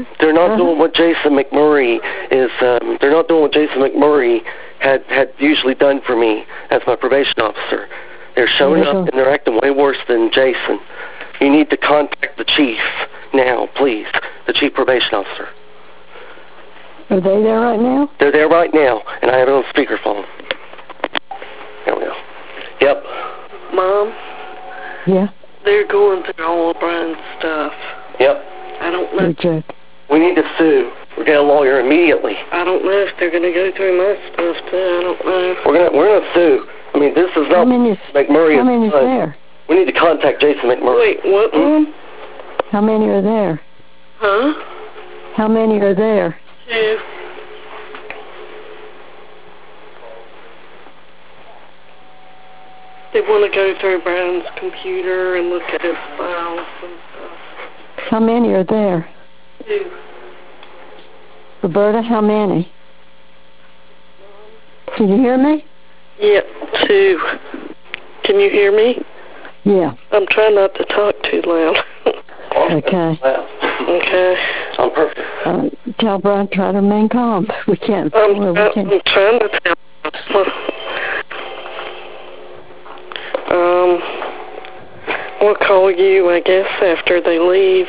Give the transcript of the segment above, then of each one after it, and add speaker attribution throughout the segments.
Speaker 1: They're not doing what Jason McMurray is. They're not doing what Jason McMurray had usually done for me as my probation officer. They're showing up and they're acting way worse than Jason. You need to contact the chief now, please. The chief probation officer.
Speaker 2: Are they there right now?
Speaker 1: They're there right now, and I have it on speakerphone. There we go. Yep.
Speaker 3: Mom?
Speaker 2: Yeah?
Speaker 3: They're going through all of Brian's stuff.
Speaker 1: Yep.
Speaker 3: I don't know.
Speaker 1: We need to sue. We're getting a lawyer immediately.
Speaker 3: I don't know if they're going to go through my stuff, too. I don't know.
Speaker 1: We're gonna sue. I mean, this is not McMurray.
Speaker 2: How many's there?
Speaker 1: We need to contact Jason McMurray.
Speaker 3: Wait, what, Mom?
Speaker 2: How many are there?
Speaker 3: Huh?
Speaker 2: How many are there?
Speaker 3: 2. They want to go through Brian's computer and look at his files and stuff.
Speaker 2: How many are there?
Speaker 3: 2.
Speaker 2: Roberta, how many? Can you hear me?
Speaker 3: Yep, 2. Can you hear me?
Speaker 2: Yeah.
Speaker 3: I'm trying not to talk too loud.
Speaker 2: Okay.
Speaker 3: Okay.
Speaker 1: I'm perfect.
Speaker 2: Tell Brian, try to remain calm. We can't.
Speaker 3: I'm trying to tell. We'll call you, I guess, after they leave.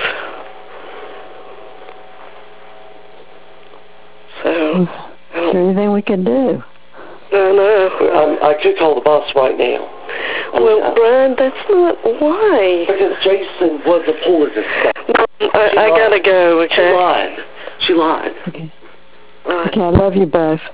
Speaker 3: So,
Speaker 2: Is there anything we can do?
Speaker 3: No.
Speaker 1: I could call the boss right now.
Speaker 3: Well, Brian, that's not why.
Speaker 1: Because Jason was a pull of this stuff.
Speaker 3: I gotta go, okay?
Speaker 1: She lied.
Speaker 2: Okay. Okay, I love you both.